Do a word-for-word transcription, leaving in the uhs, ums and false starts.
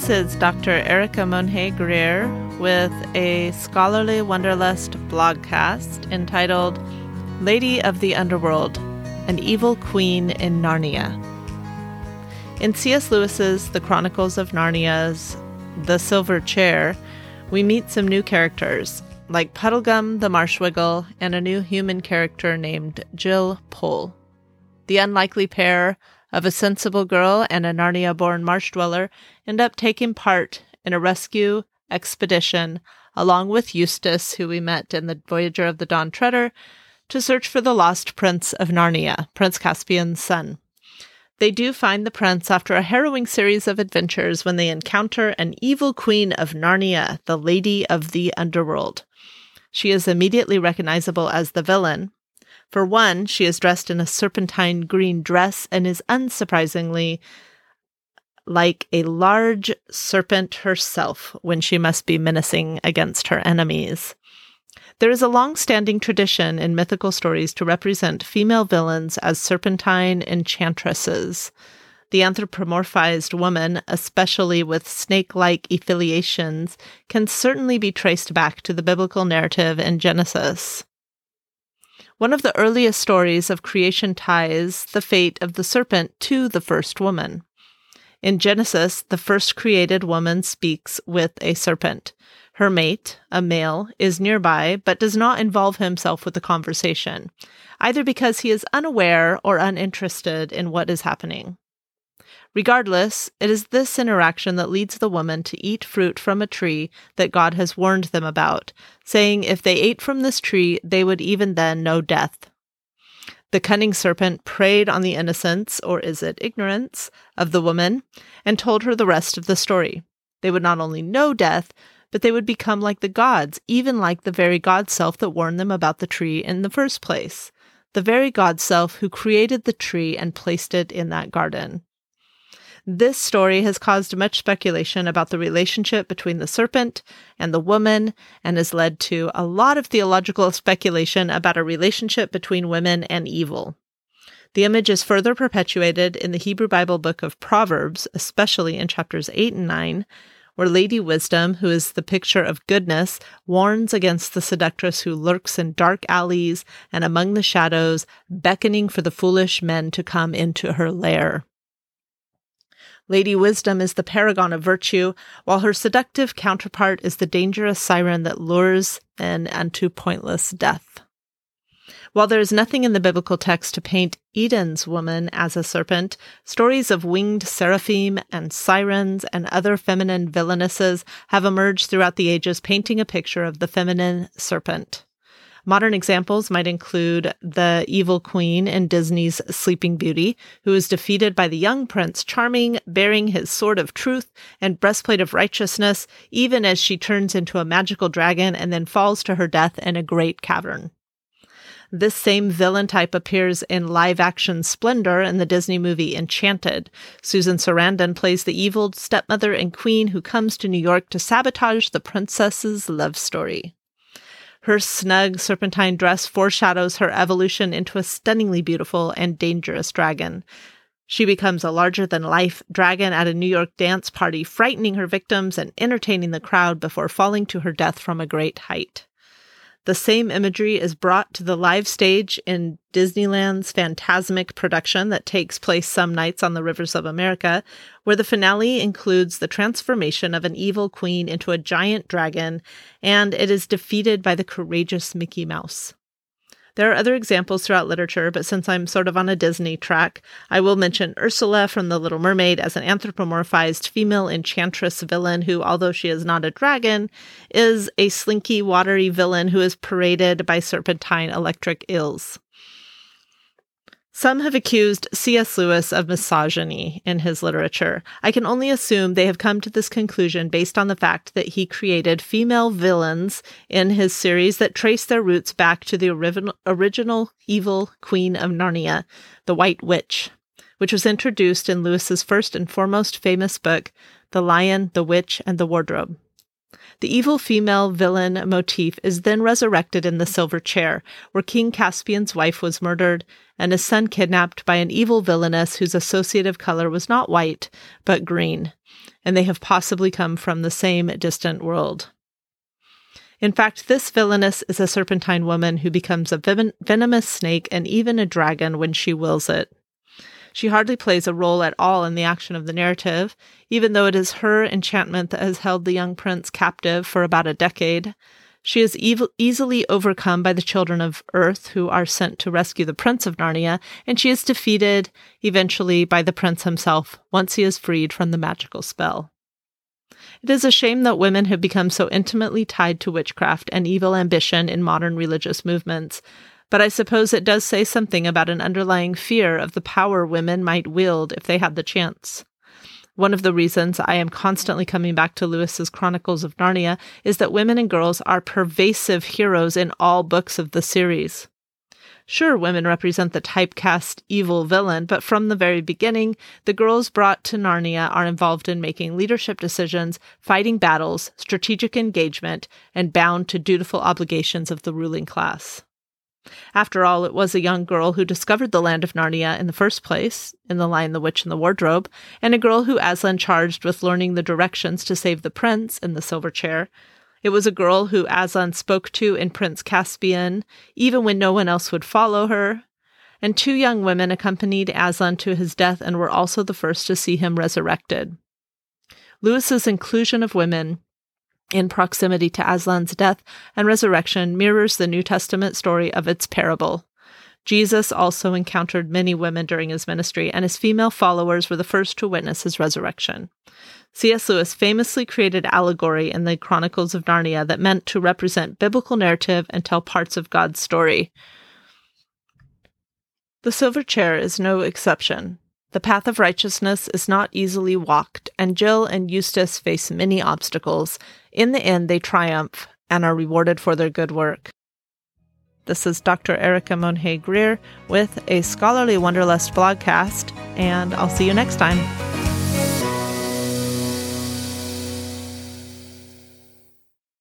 This is Doctor Erica Monhey-Greer with a Scholarly Wonderlust blogcast entitled Lady of the Underworld, an Evil Queen in Narnia. In C S Lewis's The Chronicles of Narnia's The Silver Chair, we meet some new characters, like Puddlegum the Marshwiggle and a new human character named Jill Pole. The unlikely pair of a sensible girl and a Narnia-born marsh dweller end up taking part in a rescue expedition along with Eustace, who we met in the Voyager of the Dawn Treader, to search for the lost Prince of Narnia, Prince Caspian's son. They do find the prince after a harrowing series of adventures when they encounter an evil queen of Narnia, the Lady of the Underworld. She is immediately recognizable as the villain. For one, she is dressed in a serpentine green dress and is unsurprisingly like a large serpent herself when she must be menacing against her enemies. There is a long-standing tradition in mythical stories to represent female villains as serpentine enchantresses. The anthropomorphized woman, especially with snake-like affiliations, can certainly be traced back to the biblical narrative in Genesis. One of the earliest stories of creation ties the fate of the serpent to the first woman. In Genesis, the first created woman speaks with a serpent. Her mate, a male, is nearby but does not involve himself with the conversation, either because he is unaware or uninterested in what is happening. Regardless, it is this interaction that leads the woman to eat fruit from a tree that God has warned them about, saying if they ate from this tree, they would even then know death. The cunning serpent preyed on the innocence, or is it ignorance, of the woman, and told her the rest of the story. They would not only know death, but they would become like the gods, even like the very God self that warned them about the tree in the first place. The very God self who created the tree and placed it in that garden. This story has caused much speculation about the relationship between the serpent and the woman and has led to a lot of theological speculation about a relationship between women and evil. The image is further perpetuated in the Hebrew Bible book of Proverbs, especially in chapters eight and nine, where Lady Wisdom, who is the picture of goodness, warns against the seductress who lurks in dark alleys and among the shadows, beckoning for the foolish men to come into her lair. Lady Wisdom is the paragon of virtue, while her seductive counterpart is the dangerous siren that lures men unto pointless death. While there is nothing in the biblical text to paint Eden's woman as a serpent, stories of winged seraphim and sirens and other feminine villainesses have emerged throughout the ages, painting a picture of the feminine serpent. Modern examples might include the evil queen in Disney's Sleeping Beauty, who is defeated by the young Prince Charming, bearing his sword of truth and breastplate of righteousness, even as she turns into a magical dragon and then falls to her death in a great cavern. This same villain type appears in live-action Splendor in the Disney movie Enchanted. Susan Sarandon plays the evil stepmother and queen who comes to New York to sabotage the princess's love story. Her snug serpentine dress foreshadows her evolution into a stunningly beautiful and dangerous dragon. She becomes a larger-than-life dragon at a New York dance party, frightening her victims and entertaining the crowd before falling to her death from a great height. The same imagery is brought to the live stage in Disneyland's Fantasmic production that takes place some nights on the rivers of America, where the finale includes the transformation of an evil queen into a giant dragon, and it is defeated by the courageous Mickey Mouse. There are other examples throughout literature, but since I'm sort of on a Disney track, I will mention Ursula from The Little Mermaid as an anthropomorphized female enchantress villain who, although she is not a dragon, is a slinky, watery villain who is paraded by serpentine electric eels. Some have accused C S Lewis of misogyny in his literature. I can only assume they have come to this conclusion based on the fact that he created female villains in his series that trace their roots back to the original, original evil queen of Narnia, the White Witch, which was introduced in Lewis's first and foremost famous book, The Lion, the Witch, and the Wardrobe. The evil female villain motif is then resurrected in the Silver Chair, where King Caspian's wife was murdered and his son kidnapped by an evil villainess whose associative color was not white, but green, and they have possibly come from the same distant world. In fact, this villainess is a serpentine woman who becomes a ven- venomous snake and even a dragon when she wills it. She hardly plays a role at all in the action of the narrative, even though it is her enchantment that has held the young prince captive for about a decade. She is ev- easily overcome by the children of Earth, who are sent to rescue the Prince of Narnia, and she is defeated, eventually, by the prince himself, once he is freed from the magical spell. It is a shame that women have become so intimately tied to witchcraft and evil ambition in modern religious movements, but I suppose it does say something about an underlying fear of the power women might wield if they had the chance. One of the reasons I am constantly coming back to Lewis's Chronicles of Narnia is that women and girls are pervasive heroes in all books of the series. Sure, women represent the typecast evil villain, but from the very beginning, the girls brought to Narnia are involved in making leadership decisions, fighting battles, strategic engagement, and bound to dutiful obligations of the ruling class. After all, it was a young girl who discovered the land of Narnia in the first place, in The Lion, the Witch, and the Wardrobe, and a girl who Aslan charged with learning the directions to save the prince in the Silver Chair. It was a girl who Aslan spoke to in Prince Caspian, even when no one else would follow her. And two young women accompanied Aslan to his death and were also the first to see him resurrected. Lewis's inclusion of women in proximity to Aslan's death and resurrection mirrors the New Testament story of its parable. Jesus also encountered many women during his ministry, and his female followers were the first to witness his resurrection. C S. Lewis famously created allegory in the Chronicles of Narnia that meant to represent biblical narrative and tell parts of God's story. The Silver Chair is no exception. The path of righteousness is not easily walked, and Jill and Eustace face many obstacles. In the end, they triumph and are rewarded for their good work. This is Doctor Erica Monhay Greer with a Scholarly Wanderlust blogcast, and I'll see you next time.